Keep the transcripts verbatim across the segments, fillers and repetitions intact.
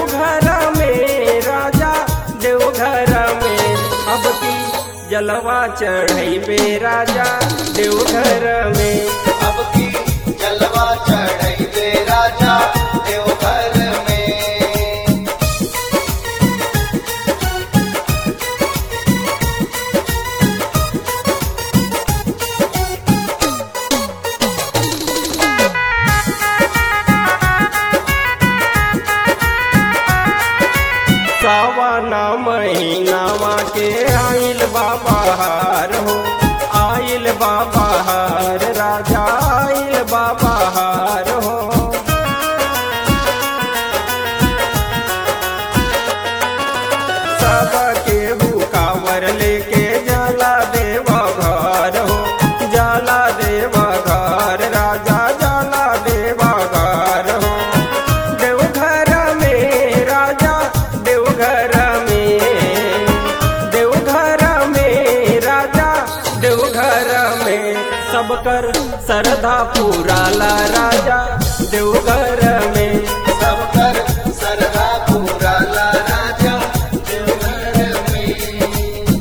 देवघर में राजा देवघर में अब की जलवा चढ़ैबे राजा देवघर में अब की जलवा चढ़ैबे राजा देवघर में। सावन महीनावा के आइल बाबा हो आइल बाबा राजा आइल बाबा हो सबके बुकावर लेके जाला देवा घर हो जाला देवा घर राजा जाला देवा घर हो देवघर में राजा देवघर में देवघर में राजा देवघर में सबकर सरधा पूरा ला राजा देवघर में सबकर सरधा पूरा ला राजा देवघर में।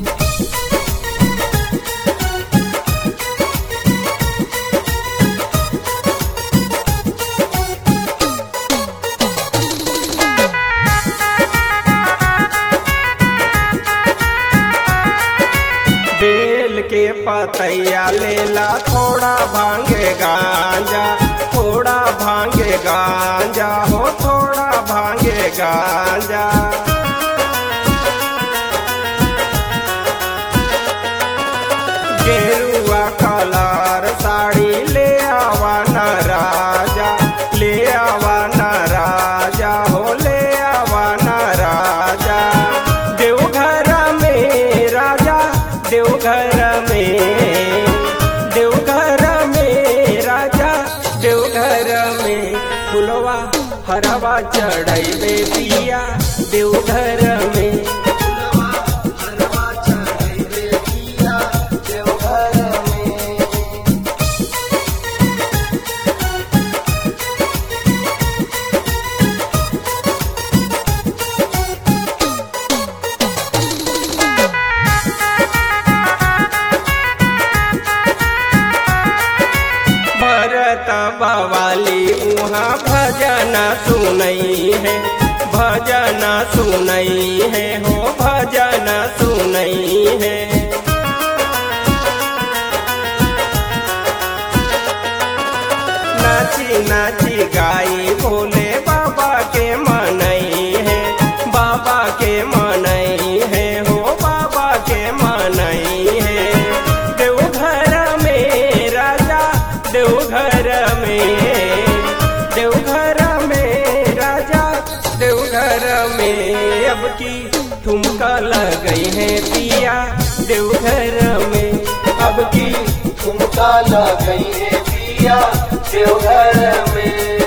बेल के पतैया लेला थोड़ा भांगे गांजा थोड़ा भांगे गांजा हो थोड़ा भांगे गांजा गेरुआ कलर साड़ी ले आवा न राजा ले आवा न राजा हो ले आवा न राजा देवघर में राजा देवघर में देवघर में राजा देवघर में फुलवा हरवा चढ़ैबे पिया देवघर में हरवा चढ़ैबे पिया देवघर में। भरत बवाली वहाँ भजन सुनई है भजन सुनई है हो भजन सुनई है नाची नाची गाई भोले बाबा के मनई है बाबा के मनई है हो बाबा के मनई है देवघर में राजा देवघर में देवघर में राजा देवघर में अब की ठुमका लगई है पिया देवघर में अब की ठुमका लगई है पिया देवघर में।